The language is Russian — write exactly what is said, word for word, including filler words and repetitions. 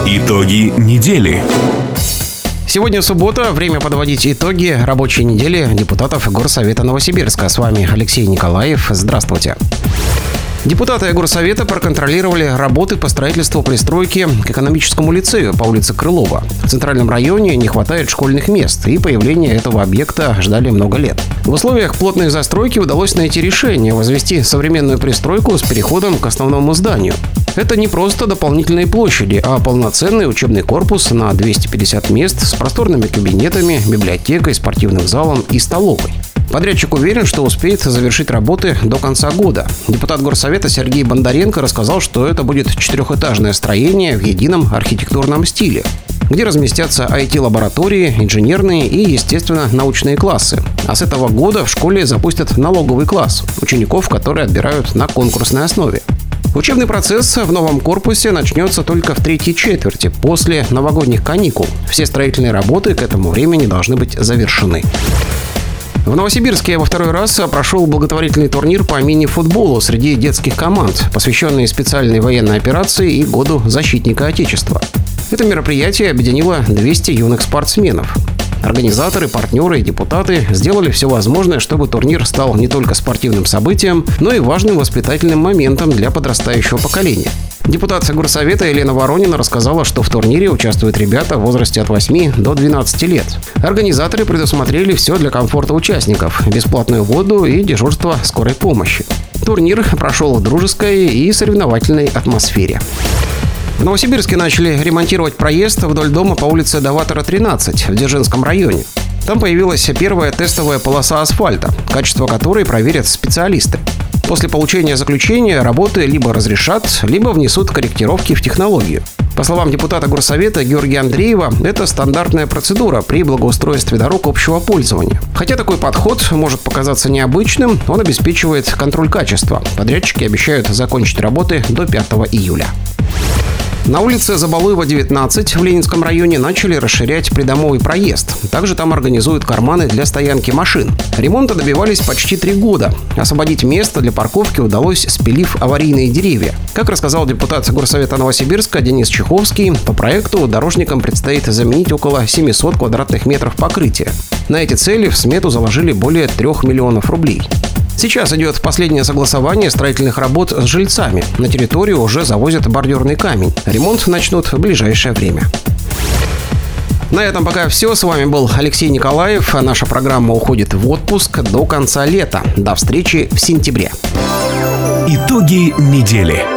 Итоги недели. Сегодня суббота, время подводить итоги рабочей недели депутатов Горсовета Новосибирска. С вами Алексей Николаев. Здравствуйте. Депутаты Горсовета проконтролировали работы по строительству пристройки к экономическому лицею по улице Крылова. В центральном районе не хватает школьных мест, и появление этого объекта ждали много лет. В условиях плотной застройки удалось найти решение возвести современную пристройку с переходом к основному зданию. Это не просто дополнительные площади, а полноценный учебный корпус на двести пятьдесят мест с просторными кабинетами, библиотекой, спортивным залом и столовой. Подрядчик уверен, что успеет завершить работы до конца года. Депутат Горсовета Сергей Бондаренко рассказал, что это будет четырехэтажное строение в едином архитектурном стиле, где разместятся ай ти-лаборатории, инженерные и, естественно, научные классы. А с этого года в школе запустят налоговый класс учеников, которые отбирают на конкурсной основе. Учебный процесс в новом корпусе начнется только в третьей четверти, после новогодних каникул. Все строительные работы к этому времени должны быть завершены. В Новосибирске во второй раз прошел благотворительный турнир по мини-футболу среди детских команд, посвященный специальной военной операции и Году защитника Отечества. Это мероприятие объединило двести юных спортсменов. Организаторы, партнеры и депутаты сделали все возможное, чтобы турнир стал не только спортивным событием, но и важным воспитательным моментом для подрастающего поколения. Депутат Горсовета Елена Воронина рассказала, что в турнире участвуют ребята в возрасте от восьми до двенадцати лет. Организаторы предусмотрели все для комфорта участников – бесплатную воду и дежурство скорой помощи. Турнир прошел в дружеской и соревновательной атмосфере. В Новосибирске начали ремонтировать проезд вдоль дома по улице Даватора, тринадцать в Дзержинском районе. Там появилась первая тестовая полоса асфальта, качество которой проверят специалисты. После получения заключения работы либо разрешат, либо внесут корректировки в технологию. По словам депутата Горсовета Георгия Андреева, это стандартная процедура при благоустройстве дорог общего пользования. Хотя такой подход может показаться необычным, он обеспечивает контроль качества. Подрядчики обещают закончить работы до пятого июля. На улице Забалуева, девятнадцать в Ленинском районе начали расширять придомовый проезд. Также там организуют карманы для стоянки машин. Ремонта добивались почти три года. Освободить место для парковки удалось, спилив аварийные деревья. Как рассказал депутат Горсовета Новосибирска Денис Чеховский, по проекту дорожникам предстоит заменить около семисот квадратных метров покрытия. На эти цели в смету заложили более трех миллионов рублей. Сейчас идет последнее согласование строительных работ с жильцами. На территорию уже завозят бордюрный камень. Ремонт начнут в ближайшее время. На этом пока все. С вами был Алексей Николаев. Наша программа уходит в отпуск до конца лета. До встречи в сентябре. Итоги недели.